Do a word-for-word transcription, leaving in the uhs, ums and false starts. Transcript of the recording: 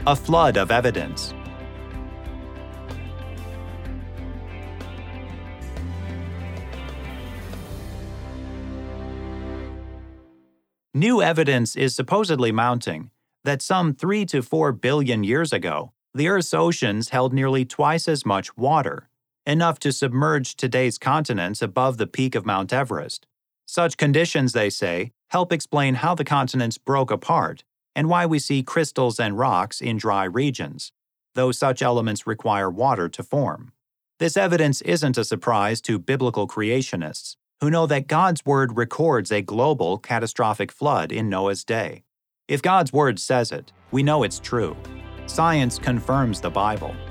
A flood of evidence. New evidence is supposedly mounting that some three to four billion years ago, the Earth's oceans held nearly twice as much water, enough to submerge today's continents above the peak of Mount Everest. Such conditions, they say, help explain how the continents broke apart and why we see crystals and rocks in dry regions, though such elements require water to form. This evidence isn't a surprise to biblical creationists, who know that God's Word records a global catastrophic flood in Noah's day. If God's Word says it, we know it's true. Science confirms the Bible.